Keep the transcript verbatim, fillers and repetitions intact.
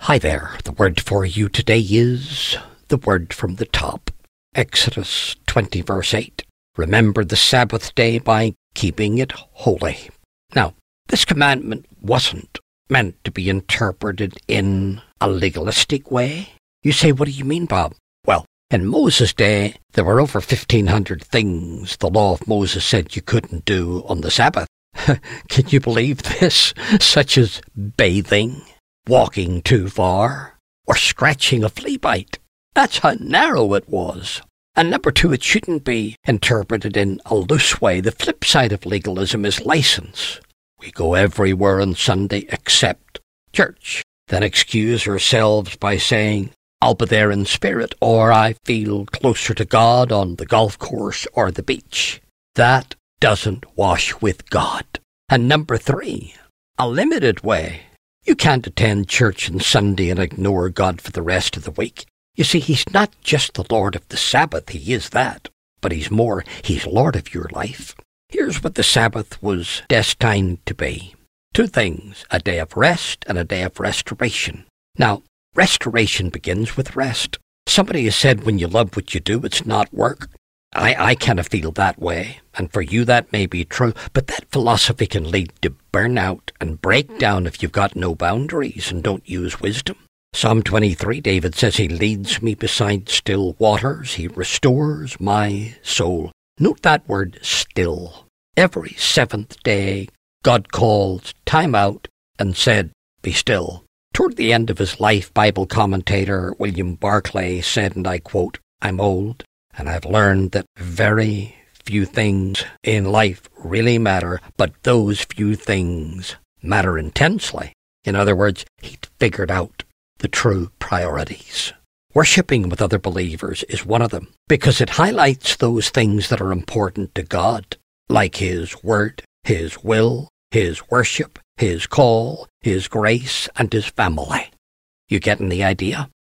Hi there, the word for you today is the word from the top. Exodus twenty verse eight. Remember the Sabbath day by keeping it holy. Now, this commandment wasn't meant to be interpreted in a legalistic way. You say, what do you mean, Bob? Well, in Moses' day, there were over fifteen hundred things the law of Moses said you couldn't do on the Sabbath. Can you believe this? Such as bathing, walking too far, or scratching a flea bite. That's how narrow it was. And number two, it shouldn't be interpreted in a loose way. The flip side of legalism is license. We go everywhere on Sunday except church. Then excuse ourselves by saying, I'll be there in spirit, or I feel closer to God on the golf course or the beach. That doesn't wash with God. And number three, a limited way. You can't attend church on Sunday and ignore God for the rest of the week. You see, he's not just the Lord of the Sabbath, he is that, but he's more, he's Lord of your life. Here's what the Sabbath was destined to be. Two things, a day of rest and a day of restoration. Now, restoration begins with rest. Somebody has said when you love what you do, it's not work. I, I kind of feel that way, and for you that may be true, but that philosophy can lead to burnout and breakdown if you've got no boundaries and don't use wisdom. Psalm twenty-three, David says, he leads me beside still waters, he restores my soul. Note that word still. Every seventh day, God called time out and said, be still. Toward the end of his life, Bible commentator William Barclay said, and I quote, I'm old, and I've learned that very few things in life really matter, but those few things matter intensely. In other words, he'd figured out the true priorities. Worshipping with other believers is one of them, because it highlights those things that are important to God, like his word, his will, his worship, his call, his grace, and his family. You getting the idea?